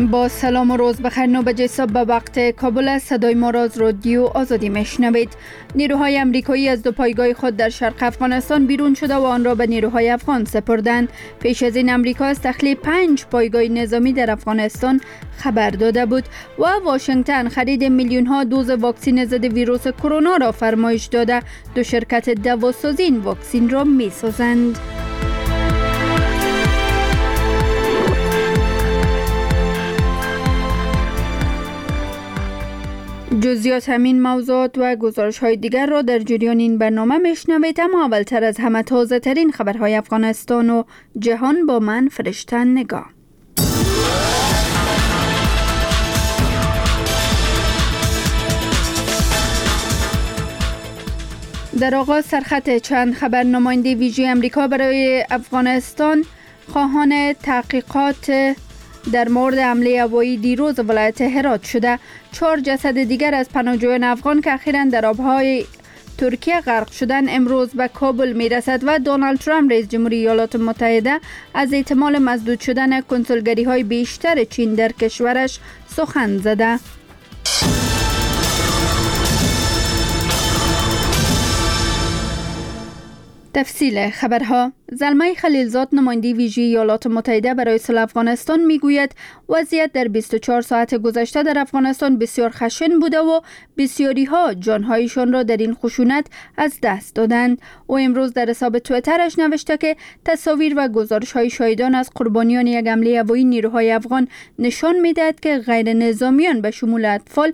با سلام و روز بخیر. 9 بجه صبح به وقت کابل است. صدای ما را از رادیو آزادی میشنوید. نیروهای امریکایی از دو پایگاه خود در شرق افغانستان بیرون شده و آن را به نیروهای افغان سپردند. پیش از این امریکا از تخلیه 5 پایگاه نظامی در افغانستان خبر داده بود و واشنگتن خرید میلیون ها دوز واکسن ضد ویروس کرونا را فرمایش داده. دو شرکت دواسازی این واکسن را می‌سازند. جزئیات همین موضوعات و گزارش های دیگر را در جریان این برنامه میشنوید، اما اولتر از همه تازه ترین خبرهای افغانستان و جهان با من فرشته نگاه. در آغاز سرخط چند خبر. نماینده ویژه امریکا برای افغانستان خواهان تحقیقات در مورد حمله هوایی دیروز ولایت هرات شده. 4 جسد دیگر از پناهجویان افغان که اخیراً در آبهای ترکیه غرق شدن امروز به کابل میرسد و دونالد ترامپ رئیس جمهوری ایالات متحده از احتمال مسدود شدن کنسولگری های بیشتر چین در کشورش سخن زده. تفصیل خبرها. زلمه خلیلزاد نماینده ویژه ایالات متحده برای صلح افغانستان میگوید وضعیت در 24 ساعت گذشته در افغانستان بسیار خشن بوده و بسیاری ها جانهایشان را در این خشونت از دست دادند. او امروز در حساب توییترش نوشته که تصاویر و گزارش های شاهدان از قربانیان یک حمله هوایی نیروهای افغان نشان میدهد که غیر نظامیان به شمول اطفال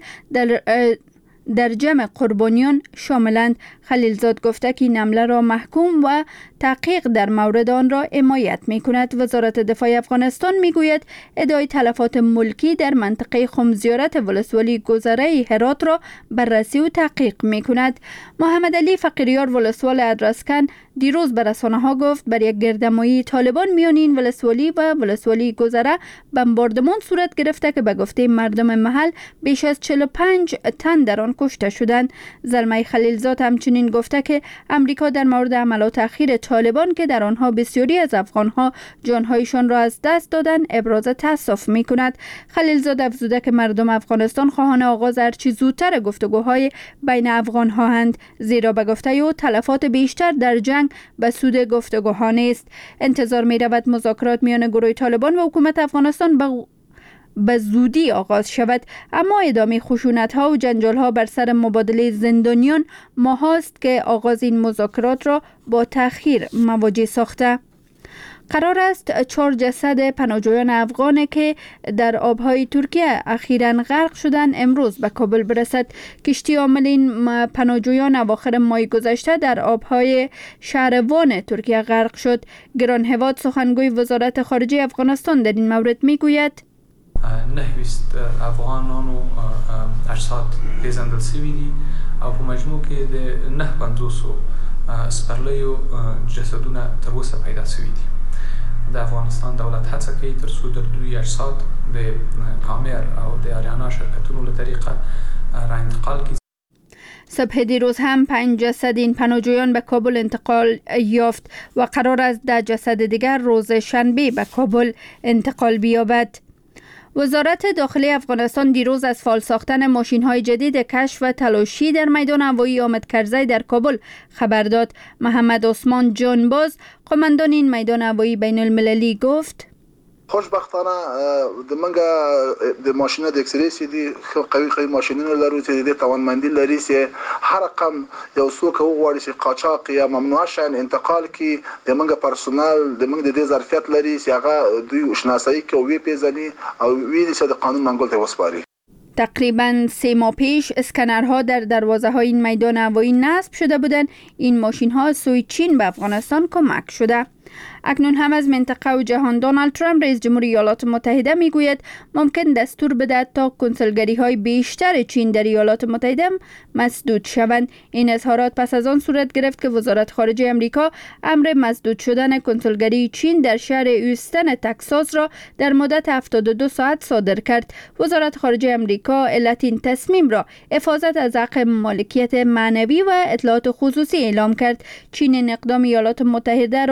در جمع قربانیان شاملند. خلیلزاد گفته که این حمله را محکوم و تحقیق در مورد آن را حمایت می کند. وزارت دفاع افغانستان می گوید ادعای تلفات ملکی در منطقه خمزیارت ولسوالی گذره هرات را بررسی و تحقیق می کند. محمد علی فقیریار ولسوال ادرسکن دیروز به رسانه ها گفت بر یک گردمایی طالبان میان این ولسوالی و ولسوالی گذره بمباردمان صورت گرفته که به گفته مردم محل بیش از 45 تن در آن کشته شدند. زلمه خلیلزاد همچنین گفته که امریکا در مورد حملات اخیر طالبان که در آنها بسیاری از افغانها جانهایشان را از دست دادند ابراز تأسف می کند. خلیلزاد افزوده که مردم افغانستان خواهان آغاز هرچی زودتر گفتگوهای بین افغانها هستند، زیرا به گفته او تلفات بیشتر در جنگ به سود گفتگوها نیست. انتظار می رود مذاکرات میان گروه طالبان و حکومت افغانستان به زودی آغاز شود، اما ادامه خشونت ها و جنجال ها بر سر مبادله زندانیان ماهاست که آغاز این مذاکرات را با تأخیر مواجه ساخته. قرار است 4 جسد پناهجویان افغان که در آبهای ترکیه اخیراً غرق شدند امروز به کابل برسد. کشتی حامل این پناهجویان اواخر ماه گذشته در آبهای شهر وان ترکیه غرق شد. گران هواد سخنگوی وزارت خارجه افغانستان در این مورد میگوید 9 افغانان و اجساد پیژندل شوي دي او په مجموع کې د 950 سپرلی او جسدونه تر اوسه پیدا شوي دي. د افغانستان دولت هڅه کوي تر څو د دوی اجساد د پامیر او د آریانا شرکتونو له طریقه را انتقال کړي. صبح دیروز هم 5 جسد این پناهجویان به کابل انتقال یافت و قرار است 10 جسد دیگر روز شنبه به کابل انتقال بیابد. وزارت داخلی افغانستان دیروز از فعال ساختن ماشین‌های جدید کشف و تلاشی در میدان هوایی حامد کرزی در کابل خبر داد. محمد عثمان جانباز قماندان این میدان هوایی بین المللی گفت خوشبختانه د منګه د ماشینه د اکسری سي دي قوي ماشینونه لرو چې د توانمندي لري چې هر رقم یو څوک وغواړي چې قاچاق یا ممنوع شان انتقال کی د منګه پرسونل د منګه د دې ظرفیت لري چې هغه دوی شناسایی کوي پیژني او ویلي چې د قانون منګول ته وسپاري. تقریباً 3 ماه پیش اسکنرها در دروازه های این میدان هوایی نصب شده بودند. این ماشین ها سوی چین به افغانستان کمک شده. اکنون هم از منطقه و جهان دونالد ترامپ رئیس جمهوری ایالات متحده میگوید ممکن دستور بدهد تا کنسولگری های بیشتر چین در ایالات متحده مسدود شوند. این اظهارات پس از آن صورت گرفت که وزارت خارجه امریکا امر مسدود شدن کنسولگری چین در شهر هیوستن تگزاس را در مدت 72 ساعت صادر کرد. وزارت خارجه امریکا علت این تصمیم را حفاظت از حق مالکیت معنوی و اطلاعات خصوصی اعلام کرد. چین این اقدام ایالات متحده را کامل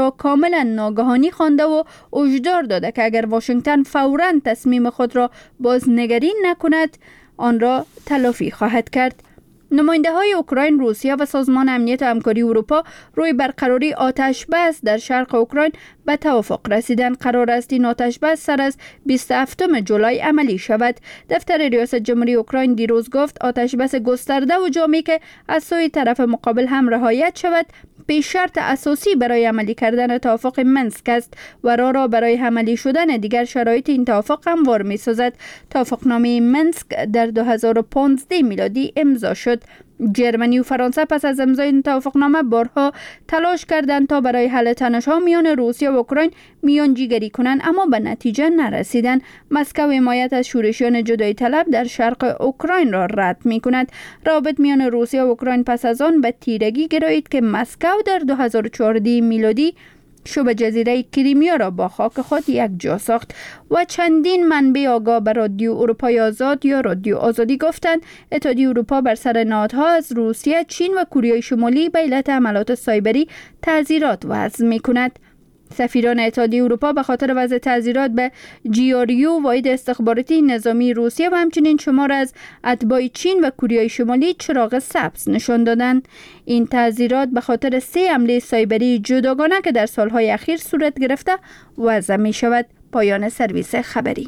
کاملا ناگهانی خوانده و هشدار داده که اگر واشنگتن فوراً تصمیم خود را بازنگری نکند آن را تلافی خواهد کرد. نماینده های اوکراین، روسیه و سازمان امنیت و همکاری اروپا روی برقراری آتش بس در شرق اوکراین به توافق رسیدند. قرار است این آتش بس سر از 27 جولای عملی شود. دفتر ریاست جمهوری اوکراین دیروز گفت آتش بس گسترده و جامعی که از سوی طرف مقابل هم رعایت شود پیش شرط اساسی برای عملی کردن توافق منسک است و راه برای عملی شدن دیگر شرایط این توافق هموار می سازد. توافقنامه منسک در 2015 میلادی امضا شد. جرمنی و فرانسه پس از امضای این توافقنامه بارها تلاش کردند تا برای حل تنش‌ها میان روسیه و اوکراین میانجیگری کنند، اما به نتیجه نرسیدند. مسکو حمایت از شورشیان جدایی طلب در شرق اوکراین را رد می‌کند. روابط میان روسیه و اوکراین پس از آن به تیرگی گرایید که مسکو در 2014 میلادی شبه جزیره کریمیا را با خاک خود یک جا ساخت و چندین منبع آگاه به رادیو اروپای آزاد یا رادیو آزادی گفتند اتحادیه اروپا بر سر نهادها از روسیه، چین و کره شمالی به علت حملات سایبری تعزیرات وضع می‌کند. سفیران اتحادیه اروپا به خاطر وضع تعزیرات به GRU واحد استخباراتی نظامی روسیه و همچنین شمار از اتباع چین و کره شمالی چراغ سبز نشان دادند. این تعزیرات به خاطر 3 حمله سایبری جداگانه که در سالهای اخیر صورت گرفته وضع می شود. پایان سرویس خبری.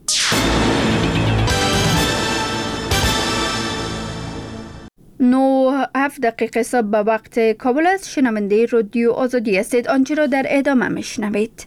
9:07 صبح به وقت کابل است. شنونده رادیو آزادی هستید. آنچه را در ادامه میشنوید.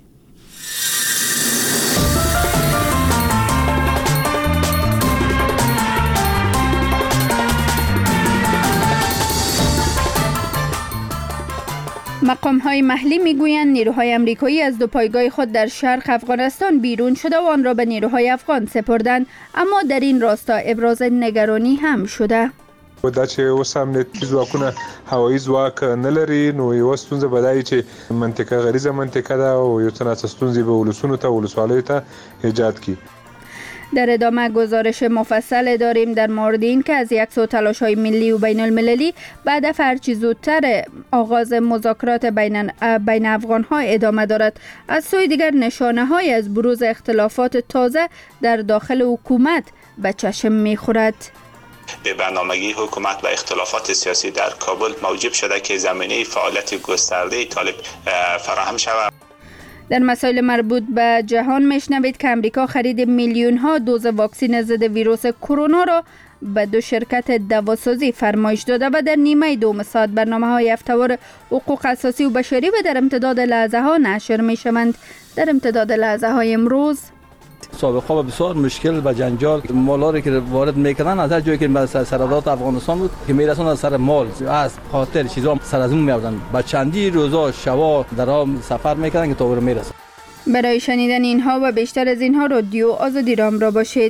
مقام‌های محلی میگویند نیروهای آمریکایی از 2 پایگاه خود در شرق افغانستان بیرون شده و آن را به نیروهای افغان سپردند، اما در این راستا ابراز نگرانی هم شده. دا چې اوس امنیتي ځواکونه هوایي ځواک نه لري نو یو ستونزه به دا وي چې منطقه غریزه منطقه ده او یو څه ناڅه ستونزې به ولسونو ته ولسوالیو ته ایجاد کړي. در ادامه گزارش مفصل داریم در مورد این که از یک سو تلاش‌های ملی و بین المللی بعد از هرچی زودتر آغاز مذاکرات بین افغان‌ها ادامه دارد. از سوی دیگر نشانه‌های از بروز اختلافات تازه در داخل حکومت به چشم می‌خورد. به برنامگی حکومت و اختلافات سیاسی در کابل موجب شده که زمینه فعالیت گسترده طالب فراهم شود. در مسائل مربوط به جهان میشنوید که امریکا خرید میلیون ها دوز واکسن ضد ویروس کرونا را به 2 شرکت دواسازی فرمایش داده و در نیمه دوم ساعت برنامه‌های هفته‌وار حقوق اساسی و بشری و در امتداد لحظه ها نشر میشوند. در امتداد لحظه های امروز سابقا بسیار مشکل و جنجال مالاری که وارد میکنن از هر جایی که به سرحدات افغانستان بود که میرسن از سر مال از خاطر چیزا سر از اون میاردن با چندی روزا شبا در سفر میکنن که تا اون میرسن. برای شنیدن اینها و بیشتر از اینها رادیو آزادی را همراه باشید.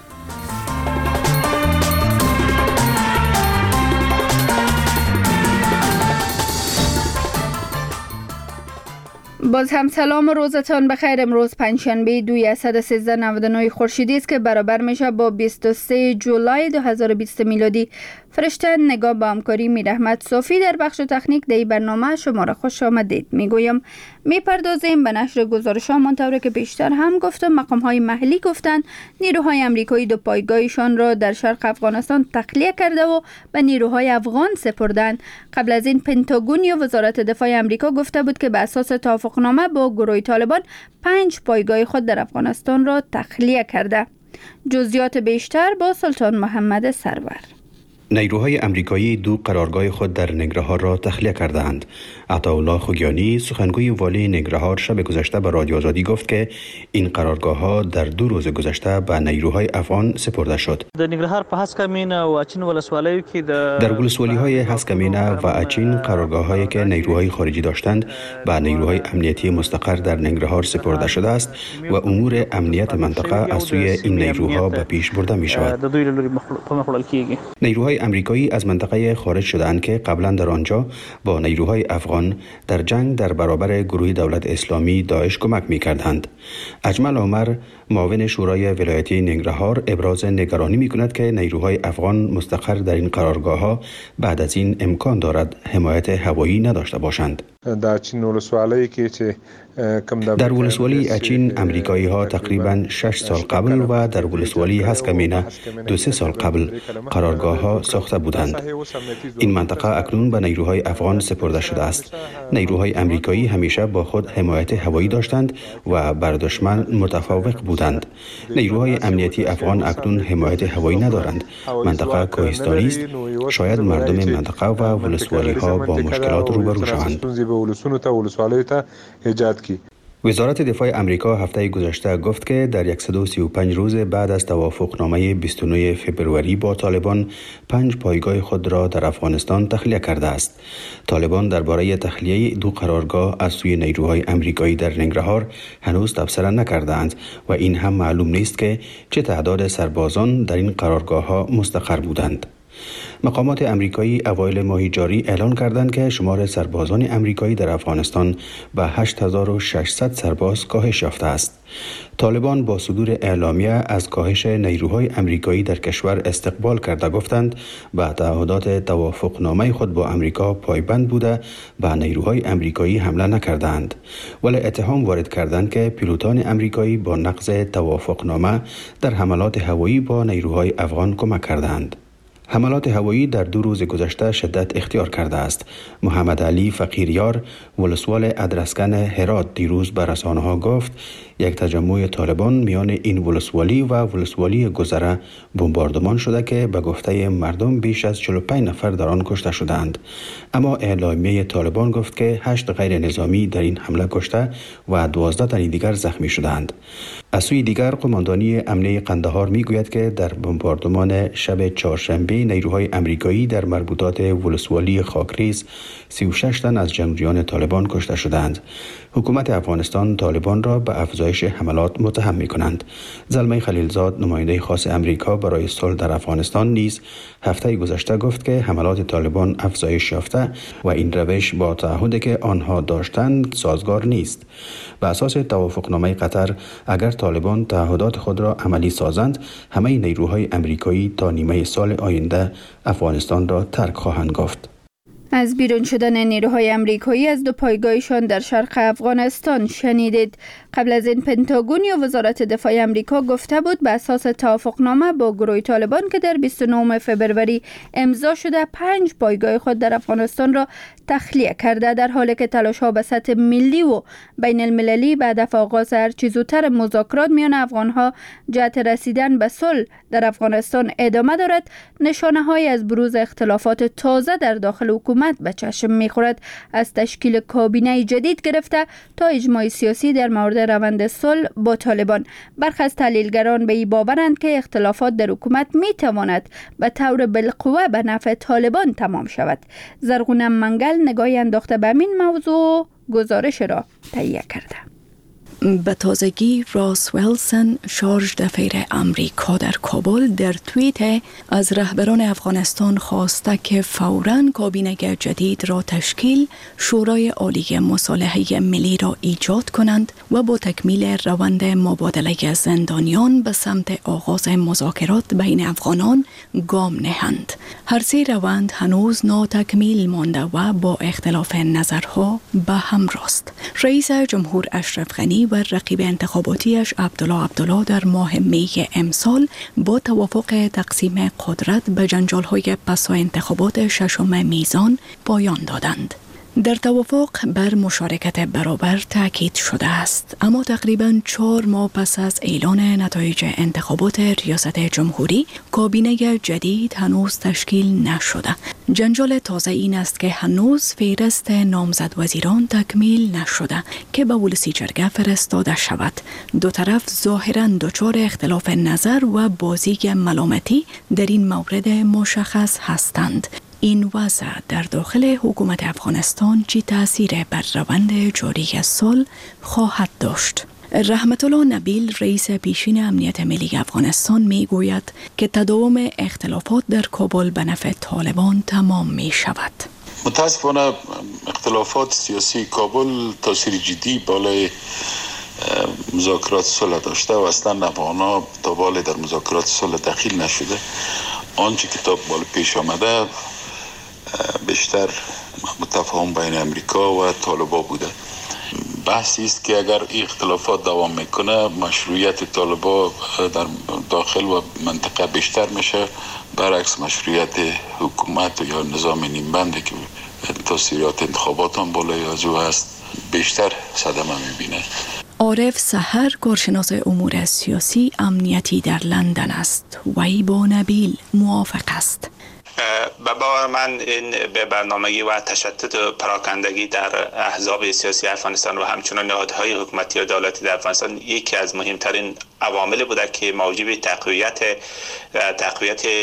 باز هم سلام و روزتان بخیر. امروز پنجشنبه 2/13/99 خورشیدی است که برابر میشه با 23 جولای 2020 میلادی. فرشته نگاه با همکاری میرحمت صافی در بخش تکنیک دی برنامه شما را خوش آمدید میگویم. میپردازیم به نشر گزارش‌ها منطوری که بیشتر هم گفتم. مقام‌های محلی گفتند نیروهای آمریکایی 2 پایگاهشان را در شرق افغانستان تخلیه کرده و به نیروهای افغان سپردند. قبل از این پنتاگون یا وزارت دفاع آمریکا گفته بود که به اساس توافقنامه با گروه طالبان 5 پایگاه خود در افغانستان را تخلیه کرده. جزئیات بیشتر با سلطان محمد سرور. نیروهای آمریکایی 2 قرارگاه خود در ننگرهار را تخلیه کردند. عطاالله خوگیانی سخنگوی والی ننگرهار شب گذشته به رادیو آزادی گفت که این قرارگاه‌ها در 2 روز گذشته به نیروهای افغان سپرده شد. در ننگرهار په هسکمینه و اچین ولسوالیو کې در ولسوالی‌های هسکمینه و اچین قرارگاه‌هایی که نیروهای خارجی داشتند به نیروهای امنیتی مستقر در ننگرهار سپرده شده است و امور امنیت منطقه از سوی این نیروها به پیش برده می‌شود. نیروهای امریکایی از منطقه خارج شدند که قبلا در آنجا با نیروهای افغان در جنگ در برابر گروه دولت اسلامی داعش کمک می‌کردند. اجمل عمر معاون شورای ولایتی ننگرهار ابراز نگرانی می‌کند که نیروهای افغان مستقر در این قرارگاه‌ها بعد از این امکان دارد حمایت هوایی نداشته باشند. در ولسوالی اچین امریکایی ها تقریباً 6 سال قبل و در ولسوالی هسکمینه 2-3 سال قبل قرارگاه ها ساخته بودند. این منطقه اکنون به نیروهای افغان سپرده شده است. نیروهای امریکایی همیشه با خود حمایت هوایی داشتند و بر دشمن متفوق بودند. نیروهای امنیتی افغان اکنون حمایت هوایی ندارند. منطقه کوهستانی است. شاید مردم منطقه و ولسوالی ها با مشکلات روبرو شوند. وزارت دفاع امریکا هفته گذشته گفت که در 135 روز بعد از توافقنامه 29 فبروری با طالبان 5 پایگاه خود را در افغانستان تخلیه کرده است. طالبان درباره تخلیه 2 قرارگاه از سوی نیروهای امریکایی در ننگرهار هنوز تبصره نکردند و این هم معلوم نیست که چه تعداد سربازان در این قرارگاه ها مستقر بودند. مقامات امریکایی اوایل ماه جاری اعلان کردند که شمار سربازان امریکایی در افغانستان به 8600 سرباز کاهش یافته است. طالبان با صدور اعلامیه از کاهش نیروهای امریکایی در کشور استقبال کرده گفتند به تعهدات توافقنامه خود با امریکا پایبند بوده به نیروهای امریکایی حمله نکردند، ولی اتهام وارد کردند که پیلوتان امریکایی با نقض توافقنامه در حملات هوایی با نیروهای افغان کمک کردند. حملات هوایی در 2 روز گذشته شدت اختیار کرده است. محمد علی فقیریار ولسوال ادرسکن هرات دیروز به رسانه‌ها گفت یک تجمع طالبان میان این ولسوالی و ولسوالی گذره بمباردمان شده که به گفته مردم بیش از 45 نفر در آن کشته شدند. اما اعلامیه طالبان گفت که 8 غیر نظامی در این حمله کشته و 12 تن دیگر زخمی شدند. از سوی دیگر قماندانی امنیه قندهار میگوید که در بمباردمان شب چهارشنبه نیروهای امریکایی در مربوطات ولسوالی خاکریز 36 تن از جنگجویان طالبان کشته شدند. حکومت افغانستان طالبان را به افزایش حملات متهم می‌کنند. زلمه خلیلزاد نماینده خاص امریکا برای صلح در افغانستان نیز هفته گذشته گفت که حملات طالبان افزایش یافته و این روش با تعهدی که آنها داشتند سازگار نیست. به اساس توافقنامه قطر اگر طالبان تعهدات خود را عملی سازند همه نیروهای امریکایی تا نیمه سال آینده افغانستان را ترک خواهند گفت. از بیرون شدن نیروهای امریکایی از 2 پایگاهشان در شرق افغانستان شنیدید. قبل از این پنتاگون یا وزارت دفاع امریکا گفته بود به اساس توافقنامه با گروه طالبان که در 29 فبروری امضا شده 5 پایگاه خود در افغانستان را تخلیه کرده، در حالی که تلاش‌ها به سطح ملی و بین المللی به هدف آغاز هرچه زودتر مذاکرات میان افغان‌ها جهت رسیدن به صلح در افغانستان ادامه دارد. نشانه‌هایی از بروز اختلافات تازه در داخل حکومت به چشم می‌خورد، از تشکیل کابینه جدید گرفته تا اجماع سیاسی در مورد روند صلح با طالبان. برخی از تحلیلگران به این باورند که اختلافات در حکومت می‌تواند به طور بالقوه به نفع طالبان تمام شود. زرغونه منگل نگاهی انداخته به این موضوع گزارش را تهیه کرده. به تازگی راس ویلسون شارژ دفیر امریکا در کابل در توییت از رهبران افغانستان خواسته که فوراً کابینه جدید را تشکیل، شورای عالی مصالحه ملی را ایجاد کنند و با تکمیل روند مبادله زندانیان به سمت آغاز مذاکرات بین افغانان گام نهند. هر 3 روند هنوز ناتکمیل مانده و با اختلاف نظرها به همراست. رئیس جمهور اشرف غنی و رقیب انتخاباتیش عبدالله در ماه می امسال با توافق تقسیم قدرت به جنجال‌های پسا انتخابات 6 میزان پایان دادند. در توافق بر مشارکت برابر تاکید شده است، اما تقریباً 4 ماه پس از اعلان نتایج انتخابات ریاست جمهوری کابینه جدید هنوز تشکیل نشده. جنجال تازه این است که هنوز فهرست نامزد وزیران تکمیل نشده که به ولسی جرگه فرستاده شود. دو طرف ظاهراً دچار اختلاف نظر و بازی ملامتی در این مورد مشخص هستند. این وضع در داخل حکومت افغانستان چه تأثیر بر روند جاری صلح خواهد داشت؟ رحمت الله نبیل رئیس پیشین امنیت ملی افغانستان می گوید که تداوم اختلافات در کابل به نفع طالبان تمام می شود. متاسفانه اختلافات سیاسی کابل تاثیر جدی بالای مذاکرات صلح داشته و اصلا افغان‌ها تا بالا در مذاکرات صلح دخیل نشده. آنچه که تا بالا پیش آمده بیشتر تفاهم بین امریکا و طالبان بوده. بحثی است که اگر این اختلافات دوام میکنه مشروعیت طالبان در داخل و منطقه بیشتر میشه، برعکس مشروعیت حکومت یا نظام نیمبنده که تاثیرات انتخابات هم بالای از او هست بیشتر صدمه میبینه. عارف سحر کارشناس امور سیاسی امنیتی در لندن است. وی با نبیل موافق است. به باور من این به برنامگی و تشتت و پراکندگی در احزاب سیاسی افغانستان و همچنین نهادهای حکومتی و دولتی در افغانستان یکی از مهمترین عوامل بوده که موجب تقویت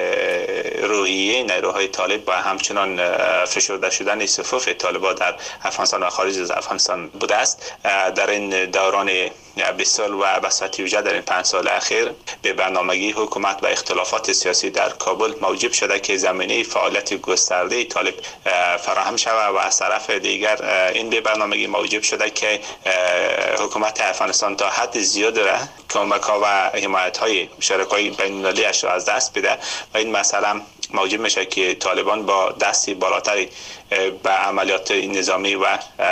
روحیه نیروهای طالب و همچنان فشرده شدن صفوف طالبان در افغانستان و خارج از افغانستان بوده است. در این دوران 20 سال و بساطی وجود در این 5 سال اخیر به برنامگی حکومت و اختلافات سیاسی در کابل موجب شده که زمینه فعالیت گسترده طالب فراهم شود و از طرف دیگر این به برنامگی موجب شده که حکومت افغانستان تا حد زیاد کمک‌ها و حمایت‌های شرکای بین‌المللی اش را از دست بده و این مسئله موجب میشه که طالبان با دستی بالاتری به عملیات نظامی و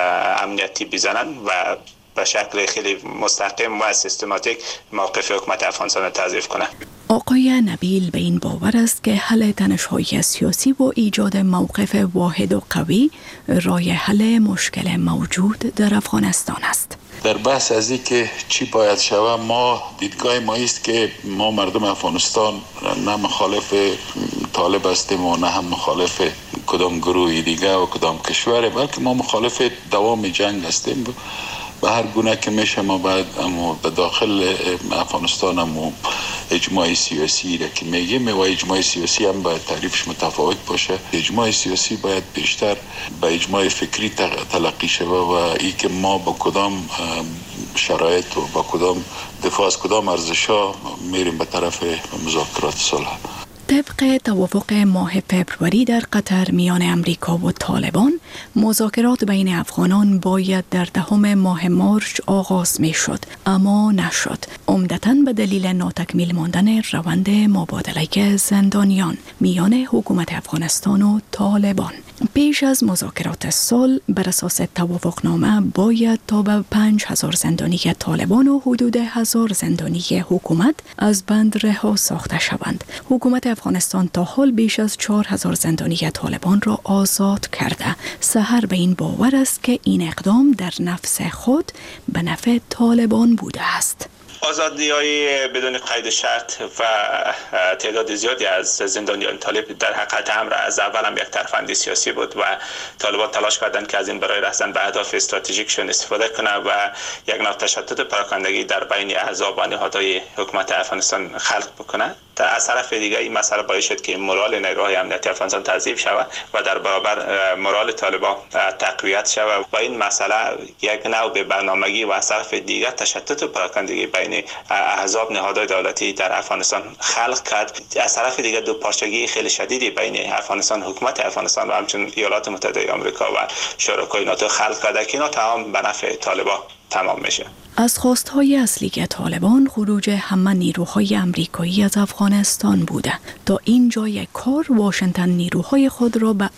امنیتی بزنند و به شکل خیلی مستقیم و سیستماتیک موقف حکومت افغانستان را تضعیف کنه. آقای نبیل به این باور است که حل تنش‌های سیاسی و ایجاد موقف واحد و قوی راه حل مشکل موجود در افغانستان است. در بحث از این که چی باید شود، ما دیدگاه ما است که ما مردم افغانستان نه مخالف طالب هستیم و نه هم مخالف کدام گروه دیگه و کدام کشوره، بلکه ما مخالف دوام جنگ هستیم. به هر گونه که میشه ما باید به داخل افغانستان هم اجماع سیاسی را که میگیم و اجماع سیاسی هم باید تعریفش متفاوت باشه. اجماع سیاسی باید بیشتر به اجماع فکری تلقی شود و ای که ما با کدام شرایط و با کدام دفاع از کدام ارزش‌ها میریم به طرف مذاکرات صلح. طبق توافق ماه فبروری در قطر میان امریکا و طالبان، مذاکرات بین افغانان باید در 10 ماه مارس آغاز می شد، اما نشد. عمدتاً به دلیل ناتکمیل ماندن روند مبادله زندانیان میان حکومت افغانستان و طالبان. پیش از مذاکرات صلح بر اساس توافقنامه باید تا به 5000 زندانی طالبان و حدود 1000 زندانی حکومت از بند رها ساخته شوند. حکومت افغانستان تا حال بیش از 4000 زندانی طالبان را آزاد کرده. سحر به این باور است که این اقدام در نفس خود به نفع طالبان بوده است. آزادی‌های بدون قید شرط و تعداد زیادی از زندانیان طالب در حقیقت امر از اول هم یک ترفند سیاسی بود و طالبان تلاش کردند که از این برای رسیدن به اهداف استراتژیکشون استفاده کنند و یک نوع تشتت پراکندگی در بین احزاب و نهادهای حکومت افغانستان خلق بکنند. از طرف دیگر این مسئله باعث شد که مورال نیروهای امنیتی افغانستان تضعیف شود و در برابر مورال طالبان تقویت شود و این مسئله یک نوع به برنامگی و از طرف دیگر تشتت و پراکندگی بین احزاب نهادهای دولتی در افغانستان خلق کرد. از طرف دیگر دو پارچگی خیلی شدیدی بین افغانستان، حکومت افغانستان و همچنین ایالات متحده آمریکا و شرکای ناتو خلق کرده که اینا تمام به نفع طالبان تمام میشه. از خواستهای اصلی طالبان خروج همه نیروهای امریکایی از افغانستان بوده. تا این جای کار واشنگتن نیروهای خود را به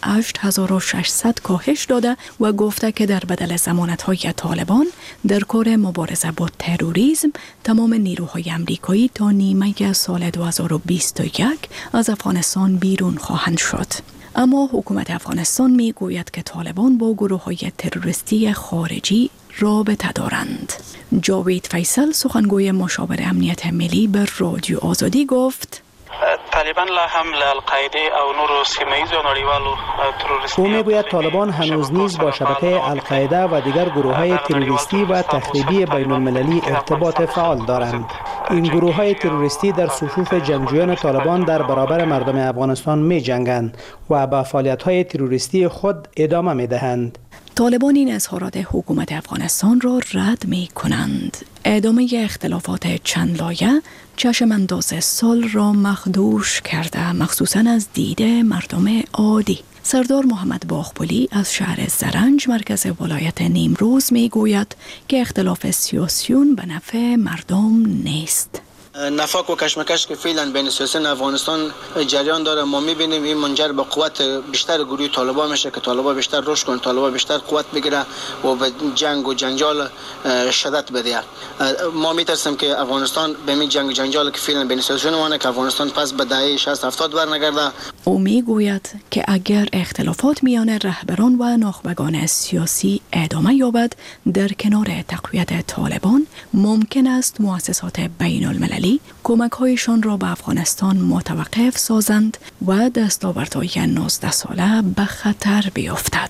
8600 کاهش داده و گفته که در بدل ضمانت‌های طالبان در کار مبارزه با تروریسم تمام نیروهای امریکایی تا نیمه سال 2021 از افغانستان بیرون خواهند شد. اما حکومت افغانستان می گوید که طالبان با گروه‌های تروریستی خارجی رابطه دارند. جاوید فیصل سخنگوی مشاور امنیت ملی به رادیو آزادی گفت طالبان لا هم القاعده او نور سیمه‌ای نړیوالو تروریستی او میگوید طالبان هنوز نیز با شبکه القاعده و دیگر گروه‌های تروریستی و تخریبی بین‌المللی ارتباط فعال دارند. این گروه‌های تروریستی در صفوف جنگجویان طالبان در برابر مردم افغانستان می جنگند و با فعالیت‌های تروریستی خود ادامه می دهند. طالبان این اظهارات حکومت افغانستان را رد می کنند. ادامه اختلافات چند لایه چشم انداز صلح را مخدوش کرده، مخصوصاً از دید مردم عادی. سردار محمد باغپلی از شهر زرنج مرکز ولایت نیمروز می گوید که اختلاف سیاسیون به نفع مردم نیست. نفاق و کشمکش که فعلا بین سیاسیون افغانستان جریان داره، ما می‌بینیم این منجر به قوت بیشتر گروه طالبان میشه که طالبان بیشتر رشد کنه، طالبان بیشتر قوت بگیره و به جنگ و جنجال شدت بده. ما میترسیم که افغانستان به این جنگ و جنجال که فعلا بین سیاسیون وانه که افغانستان پس به دهه 60 70 برنگرده. او میگوید که اگر اختلافات میان رهبران و ناخبگان سیاسی ادامه یابد، در کنار تقویت طالبان ممکن است مؤسسات بین المللی کمک‌هایشان را به افغانستان متوقف سازند و دستاوردهای 19 ساله به خطر بیفتد.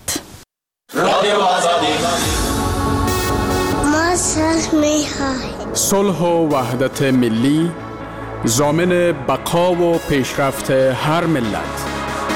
صلح و وحدت ملی ضامن بقا و پیشرفت هر ملت.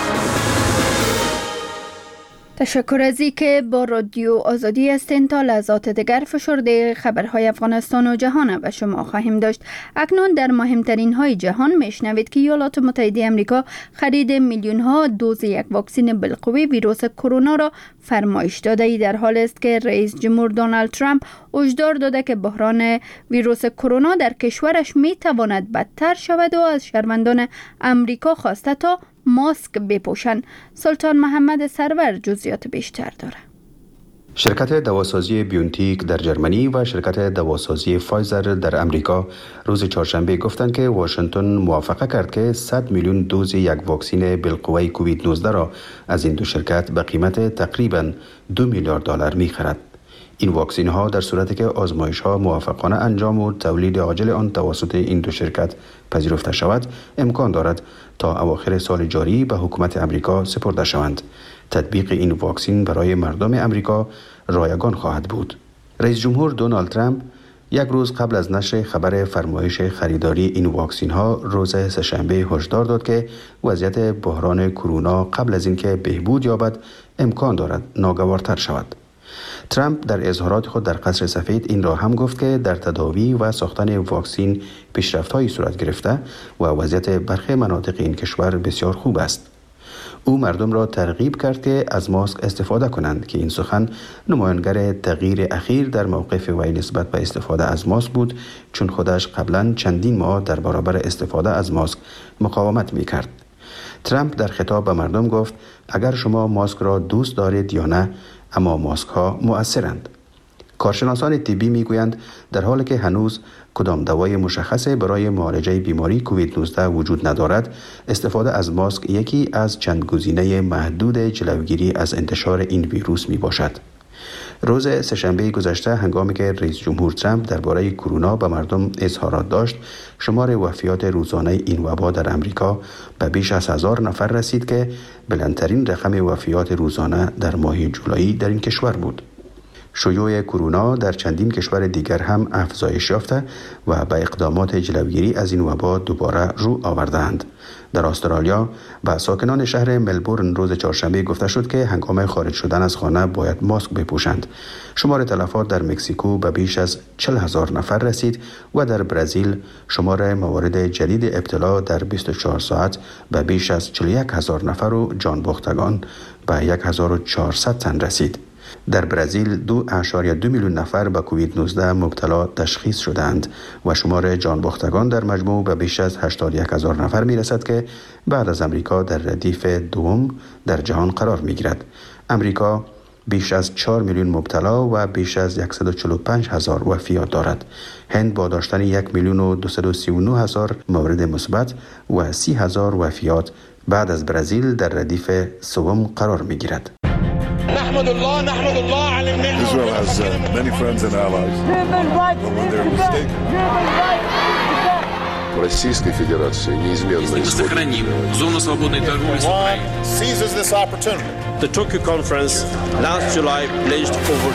تشکر از که با رادیو آزادی هستین. تا لحظات دیگر فشرده خبرهای افغانستان و جهان به شما خواهیم داشت. اکنون در مهمترین های جهان میشنوید که ایالات متحده آمریکا خرید میلیون ها دوز یک واکسن بالقوه ویروس کرونا را فرمایش داده ای در حال است که رئیس جمهور دونالد ترامپ هشدار داده که بحران ویروس کرونا در کشورش می تواند بدتر شود و از شهروندان آمریکا خواسته تا ماسک بپوشند. سلطان محمد سرور جزئیات بیشتر داره. شرکت دواسازی بیونتیک در جرمنی و شرکت دواسازی فایزر در امریکا روز چهارشنبه گفتند که واشنگتن موافقه کرد که 100 میلیون دوز یک واکسن بالقوه کووید 19 را از این دو شرکت به قیمت تقریباً 2 میلیارد دلار می‌خرد. این واکسن ها در صورتی که آزمایش ها موفقانه انجام و تولید عاجل آن توسط این دو شرکت پذیرفته شود، امکان دارد تا اواخر سال جاری به حکومت امریکا سپرده شوند. تطبیق این واکسن برای مردم امریکا رایگان خواهد بود. رئیس جمهور دونالد ترامپ یک روز قبل از نشر خبر فرمایش خریداری این واکسن ها روز سه‌شنبه هشدار داد که وضعیت بحران کرونا قبل از اینکه بهبود یابد امکان دارد ناگوارتر شود. ترامپ در اظهارات خود در قصر سفید این را هم گفت که در تداوی و ساختن واکسن پیشرفت‌هایی صورت گرفته و وضعیت برخی مناطق این کشور بسیار خوب است. او مردم را ترغیب کرد که از ماسک استفاده کنند که این سخن نمایانگر تغییر اخیر در موقف وی نسبت به استفاده از ماسک بود، چون خودش قبلا چندین ماه در برابر استفاده از ماسک مقاومت می‌کرد. ترامپ در خطاب به مردم گفت اگر شما ماسک را دوست دارید یا نه، اما ماسک ها مؤثرند. کارشناسان طبی میگویند در حالی که هنوز کدام دوای مشخص برای معالجه بیماری کووید 19 وجود ندارد، استفاده از ماسک یکی از چند گزینه محدود جلوگیری از انتشار این ویروس می باشد. روز سه‌شنبه گذشته هنگامی که رئیس جمهور ترامپ درباره کرونا به مردم اظهارات داشت، شمار وفیات روزانه این وبا در امریکا به بیش از 1000 نفر رسید که بلندترین رقم وفیات روزانه در ماه جولای در این کشور بود. شیوع کرونا در چندین کشور دیگر هم افزایش یافته و به اقدامات جلوگیری از این وبا دوباره رو آوردند. در استرالیا به ساکنان شهر ملبورن روز چهارشنبه گفته شد که هنگام خارج شدن از خانه باید ماسک بپوشند. شمار تلفات در مکزیکو به بیش از 40,000 نفر رسید و در برزیل شمار موارد جدید ابتلا در 24 ساعت به بیش از 41,000 نفر و جان باختگان به 1400 تن رسید. در برزیل 2.2 میلیون نفر به کووید 19 مبتلا تشخیص شدند و شمار جان باختگان در مجموع به بیش از 81,000 نفر می رسد که بعد از امریکا در ردیف دوم در جهان قرار می گیرد. امریکا بیش از 4 میلیون مبتلا و بیش از 145,000 وفیات دارد. هند با داشتن 1,239,000 مورد مثبت و 30,000 وفیات بعد از برزیل در ردیف سوم قرار می گیرد. Israel has many friends and allies. But when they're mistaken. Российской Федерации неизменно сохраним зону свободной торговли с Украиной. Seizes this opportunity. The Tokyo conference last July pledged over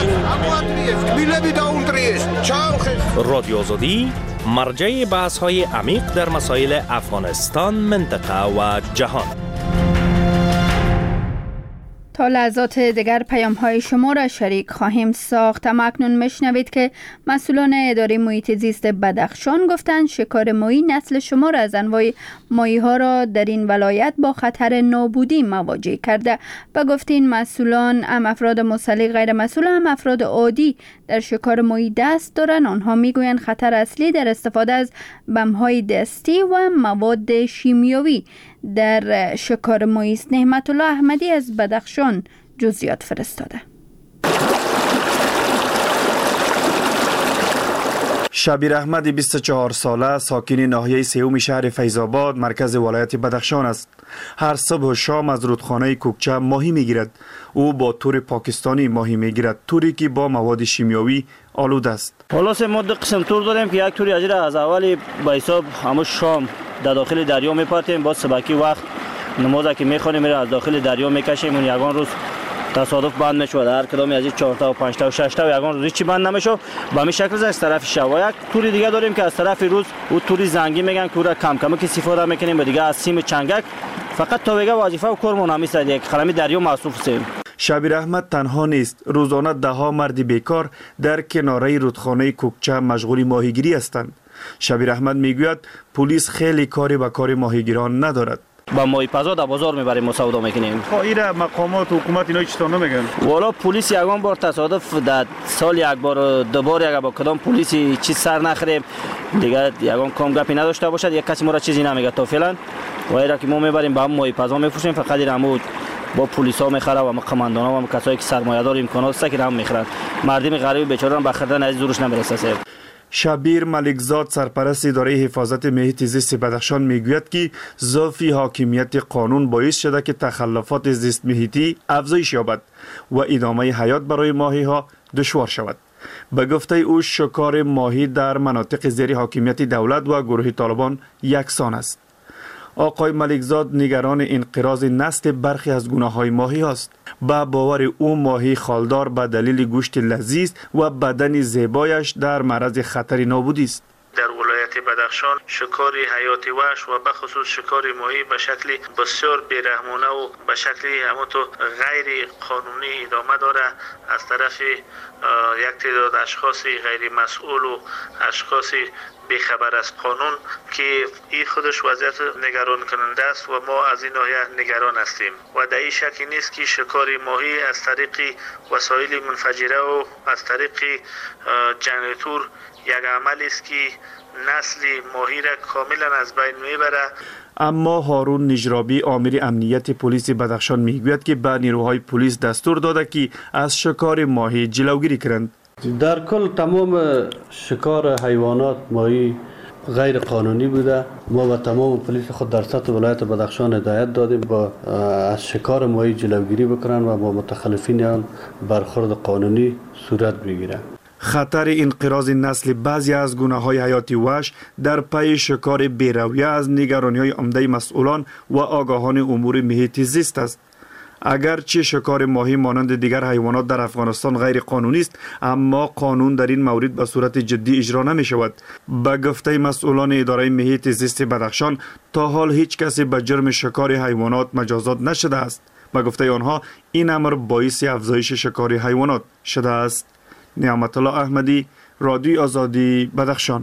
16 رادیو آزادی مرجع بحث‌های عمیق در مسائل افغانستان، منطقه و جهان. تا لحظات دیگر پیام های شما را شریک خواهیم ساخت. اما اکنون میشنوید که مسئولان اداره محیط زیست بدخشان گفتند شکار ماهی نسل شمار از انواع ماهی ها را در این ولایت با خطر نابودی مواجه کرده. و گفتین مسئولان هم افراد مسلح غیر مسئول هم افراد عادی در شکار ماهی دست دارند. آنها میگویند خطر اصلی در استفاده از بم‌های دستی و مواد شیمیایی در شکار ماهی است. نعمت الله احمدی از بدخشان جزئیات فرستاده. شبیر احمدی 24 ساله ساکن ناحیه سیوم شهر فیض‌آباد مرکز ولایت بدخشان است. هر صبح و شام از رودخانه کوکچه ماهی میگیرد. او با تور پاکستانی ماهی میگیرد، توری که با مواد شیمیایی آلوده است. حالا ما دو قسم تور داریم که یک توری از اولی با حساب همون شام در داخل دریا میپرتیم، با سبکی وقت نماز که میخونیم میره از داخل دریا میکشیم. اون یگان روز تصادف بند میشود، هر کدام از این 4 تا و 5 تا و 6 تا یگان روز چی بند نمیشه. به همین شکل از طرف شب و یک توری دیگه داریم که از طرف روز او توری زنگی میگن که کم کم که استفاده میکنیم. دیگه از سیم چنگک فقط تا بگه وظیفه و کارمون همیشه یک خرمی دریا مصروف هستیم. شبیر احمد تنها نیست، روزانه ده ها مرد بیکار در کناره رودخانه کوکچه مشغول ماهیگیری هستند. شبیر احمد میگوید پلیس خیلی کاری به کار ماهیگیران ندارد. با ماهی پزا در بازار میبریم مساوده میکنیم. خواهیر مقامات حکومت اینا چطور نمیگن؟ والا پلیس یگان بار تصادف در سال یک بار دو بار یک با کدام پلیسی چیز سر نخوریم دیگه یگان کام گپی نداشته باشد یک کسی ما را چیزی نمیگه تا فعلا. و ایرا که ما میبریم با هم ماهی پزا میفروشیم فقط رمود با پلیسا میخره و قماندانا و کسایی که سرمایه‌دار امکانات است که هم میخرن. مردم غریب بیچاره به خریدن از زورش نمیرسه. شبیر ملکزاد سرپرست اداره حفاظت محیط زیست بدخشان میگوید که ضعف حاکمیت قانون باعث شده که تخلفات زیست محیطی افزایش یابد و ادامه حیات برای ماهی ها دشوار شود. به گفته او شکار ماهی در مناطق زیر حاکمیت دولت و گروه طالبان یکسان است. آقای ملکزاد نگران انقراض نسل برخی از گونه‌های ماهی است. با باور او ماهی خالدار به دلیل گوشت لذیذ و بدن زیبایش در معرض خطر نابودی است. در ولایت بدخشان شکار حیات وحش و به خصوص شکار ماهی به شکل بسیار بیرحمانه و به شکل همونطور غیر قانونی ادامه داره از طرف یک تعداد اشخاص غیر مسئول و اشخاص بیخبر از قانون که این خودش وضعیت نگران کننده است و ما از این ناحیه نگران هستیم و در این شکی نیست که شکار ماهی از طریق وسایل منفجره و از طریق جنراتور یک عمل است که نسل ماهی را کاملا از بین میبره. اما هارون نجرابی آمر امنیت پلیس بدخشان میگوید که به نیروهای پلیس دستور داده که از شکار ماهی جلوگیری کنند. در کل تمام شکار حیوانات ماهی غیر قانونی بوده. ما به تمام پلیس خود در سطح ولایت بدخشان هدایت دادیم با از شکار ماهی جلوگیری بکنن و با متخلفین آن برخورد قانونی صورت بگیرند. خطر انقراض نسل بعضی از گونه‌های حیاتی وحش در پی شکار بی‌رویه از نگرانی‌های عمده مسئولان و آگاهان امور محیط زیست است. اگرچه شکار ماهی مانند دیگر حیوانات در افغانستان غیر قانونی است، اما قانون در این مورد به صورت جدی اجرا نمی شود. به گفته مسئولان اداره محیط زیست بدخشان تا حال هیچ کسی به جرم شکار حیوانات مجازات نشده است. به گفته آنها این امر باعث افزایش شکار حیوانات شده است. نعمت الله احمدی، رادیو آزادی، بدخشان.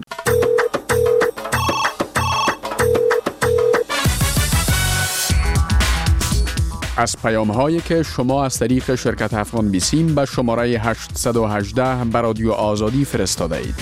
از پیام هایی که شما از طریق شرکت افغان بیسیم به شماره 818 به رادیو آزادی فرستاده اید.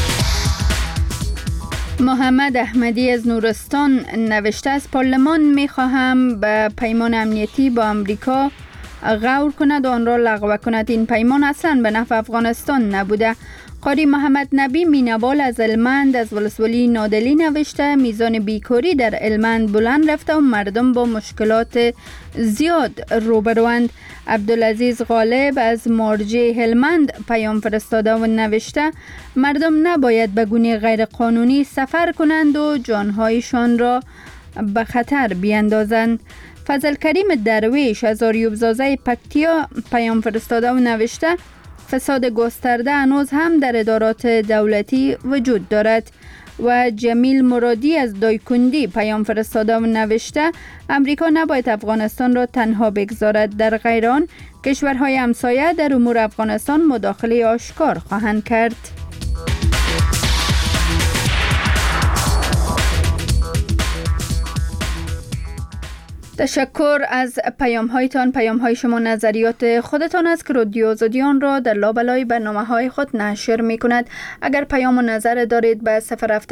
محمد احمدی از نورستان نوشته از پارلمان میخواهم به پیمان امنیتی با امریکا غور کند و آن را لغو کند. این پیمان اصلا به نفع افغانستان نبوده. قاری محمد نبی مینوال از هلمند از ولسوالی نادلی نوشته میزان بیکاری در هلمند بلند رفته و مردم با مشکلات زیاد روبروند. عبدالعزیز غالب از مارجه هلمند پیام فرستاده و نوشته مردم نباید به گونه غیر قانونی سفر کنند و جانهایشان را به خطر بیندازند. فضل کریم درویش از آریوب زازه پکتیا پیام فرستاده و نوشته فساد گسترده هنوز هم در ادارات دولتی وجود دارد. و جمیل مرادی از دایکندی پیام فرستاده و نوشته امریکا نباید افغانستان را تنها بگذارد. در غیر آن کشورهای همسایه در امور افغانستان مداخله آشکار خواهند کرد. تشکر از پیام‌هایتان. پیام‌های شما نظریات خودتان است که رادیو آزادی آن را در لابلای برنامه‌های خود نشر می‌کند. اگر پیام و نظر دارید به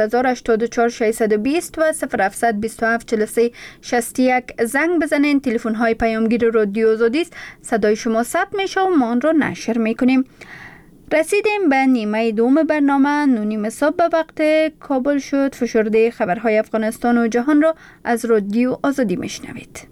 07084 و 0727436361 زنگ بزنید. تلفن‌های پیامگیر رادیو آزادی است. صدای شما ثبت میشه و ما آن را نشر می‌کنیم. رسیدیم به نیمه دوم برنامه. 9:30 صبح به وقت کابل شد. فشرده خبرهای افغانستان و جهان را از رادیو آزادی میشنوید.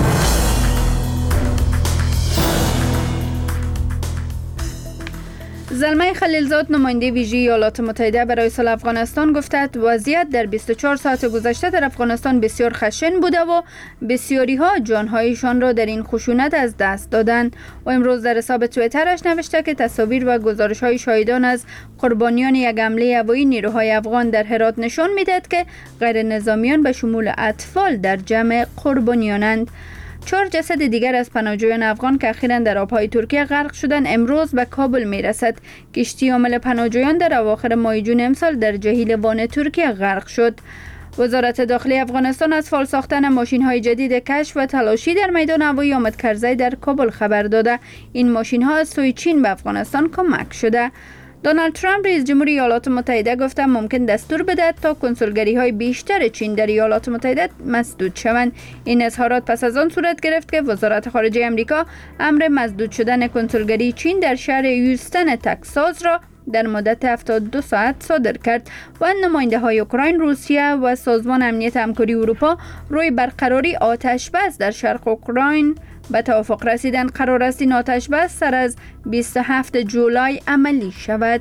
زلمه خلیلزاد نماینده ویژه ایالات متحده برای صلح افغانستان گفته وضعیت در 24 ساعت گذشته در افغانستان بسیار خشن بوده و بسیاری ها جانهایشان را در این خشونت از دست دادند. و امروز در حساب توییترش نوشته که تصاویر و گزارش های شاهدان از قربانیان یک حمله هوایی نیروهای افغان در هرات نشان میدهد که غیر نظامیان به شمول اطفال در جمع قربانیانند. 4 جسد دیگر از پناهجویان افغان که اخیراً در آبهای ترکیه غرق شدند امروز به کابل میرسد. کشتی حامل پناهجویان در اواخر ماه جون امسال در جهیل وان ترکیه غرق شد. وزارت داخلی افغانستان از فعال ساختن ماشین‌های جدید کشف و تلاشی در میدان هوایی آمد کرزی در کابل خبر داده. این ماشین‌ها از سوی چین به افغانستان کمک شده. دونالد ترامپ رئیس جمهور ایالات متحده گفته ممکن دستور بدهد تا کنسولگری‌های بیشتر چین در ایالات متحده مسدود شوند. این اظهارات پس از آن صورت گرفت که وزارت خارجه آمریکا امر مسدود شدن کنسولگری چین در شهر هیوستن تکساس را در مدت 72 ساعت صادر کرد و نماینده‌های اوکراین، روسیه و سازمان امنیت همکاری اروپا روی برقراری آتش بس در شرق اوکراین به توافق رسیدند. قرار است این آتش بس سر از 27 جولای عملی شود.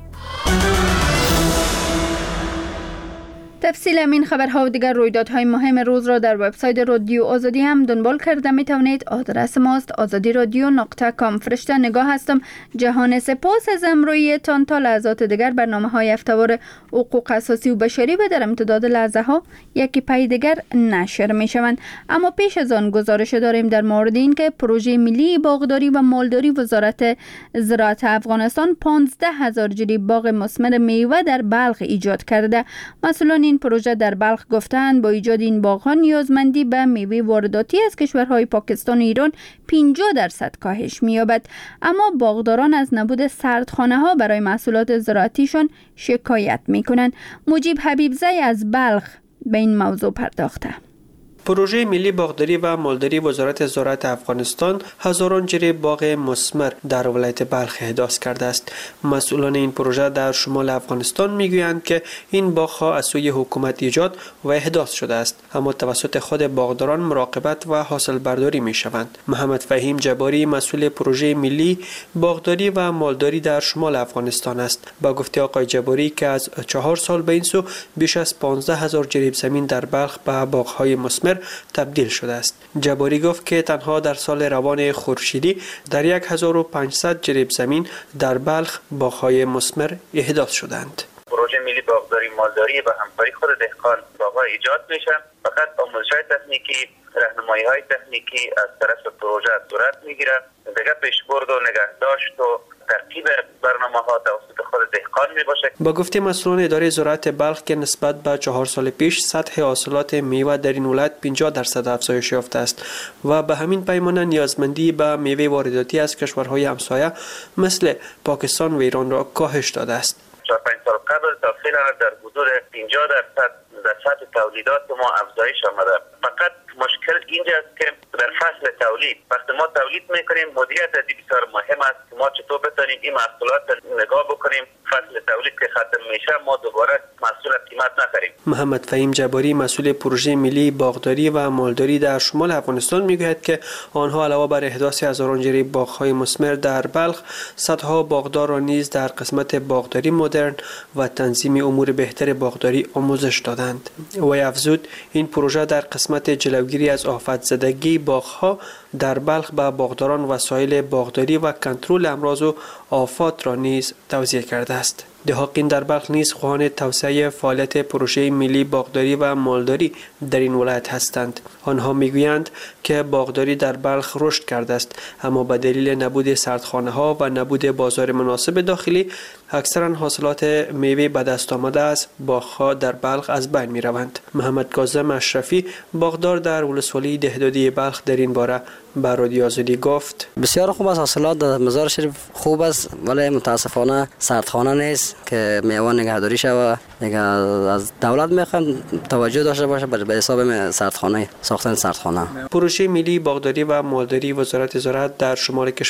تفصیل همین خبرها و دیگر رویدادهای مهم روز را در وبسایت رادیو آزادی هم دنبال کرده می توانید. آدرس ماست azadiradio.com. فرشته نگاه هستم. جهان سپاس از امرویتان. تا لحظات دیگر برنامه‌های هفته‌وار حقوق اساسی و بشری و در امتداد لحظه ها یکی پای دیگر نشر می شوند. اما پیش از آن گزارش داریم در مورد این که پروژه ملی باغداری و مالداری وزارت زراعت افغانستان 15,000 جریب باغ مثمر میوه در بلخ ایجاد کرده. مسئولان این پروژه در بلخ گفتند با ایجاد این باغ‌ها نیازمندی به میوه وارداتی از کشورهای پاکستان و ایران 50% کاهش می‌یابد. اما باغداران از نبود سردخانه‌ها برای محصولات زراعتیشان شکایت می‌کنند. مجیب حبیبزی از بلخ به این موضوع پرداخته. پروژه ملی باغداری و مالداری وزارت زراعت افغانستان هزاران جریب باغ مثمر در ولایت بلخ احداث کرده است. مسئولان این پروژه در شمال افغانستان میگویند که این باغ‌ها از سوی حکومت ایجاد و احداث شده است، اما توسط خود باغداران مراقبت و حاصل برداری میشوند. محمد فهیم جباری مسئول پروژه ملی باغداری و مالداری در شمال افغانستان است. با گفته آقای جباری که از 4 سال به این سو بیش از 15,000 جریب زمین در بلخ به باغ‌های مثمر تبدیل شده است. جباری گفت که تنها در سال روان خورشیدی در 1500 جریب زمین در بلخ باغ‌های مثمر احداث شدند. پروژه ملی باغداری مالداری و همکاری خود دهقان باغ‌ها ایجاد میشه. فقط آموزش‌های تکنیکی، راهنمایی‌های تکنیکی از طرف پروژه صورت میگیره. دیگه پیشبرد و نگهداشت و ترتیب برنامه‌ها توسط خود دهقان میباشه. با گفته مسئولان اداره زراعت بلخ که نسبت به 4 سال پیش سطح حاصلات میوه در این ولایت 50% افزایش یافته است و به همین پیمانه نیازمندی به میوه وارداتی از کشورهای همسایه مثل پاکستان و ایران را کاهش داده است. 4-5 سال قبل تا فعلا در حدود 50% در سطح تولیدات ما افزایش آمده. فقط مشکل اینجاست که در فصل تولید وقتی ما تولید میکنیم مدیریت از بسیار مهم است. ما چطور بتونیم این محصولات نگاه بکنیم فصل تولید که ختم میشه ما دوباره محصول قیمت نخریم. محمد فهیم جباری مسئول پروژه ملی باغداری و مالداری در شمال افغانستان میگوید که آنها علاوه بر احداث هزاران جریب باغ‌های مثمر در بلخ صدها باغدار را نیز در قسمت باغداری مدرن و تنظیم امور بهتر باغداری آموزش دادند. وی افزود این پروژه در قسمت جلوگیری از آفت زدگی باغ‌ها در بلخ به باغداران وسایل باغداری و کنترل امراض و آفات را نیز توزیع کرده است. دهاقین در بلخ نیز خواهان توسعه فعالیت پروژه ملی باغداری و مالداری در این ولایت هستند. آنها میگویند که باغداری در بلخ رشد کرده است، اما به دلیل نبود سردخانه ها و نبود بازار مناسب داخلی اکثرا حاصلات میوه به دست آمده از باغ‌ها در بلخ از بین می روند. محمد کاظم اشرفی باغدار در ولسوالی دهدادی بلخ در این باره به رادیو آزادی گفت: بسیار خوب است، حاصلات در مزار شریف خوب است، ولی متاسفانه سردخانه نیست که میوه نگهداری شود. دیگه از دولت میخوان توجه داشته باشه به حساب سردخانه، ساختن سردخانه. پروژه ملی باغداری و مالداری وزارت زراعت در شمال کشور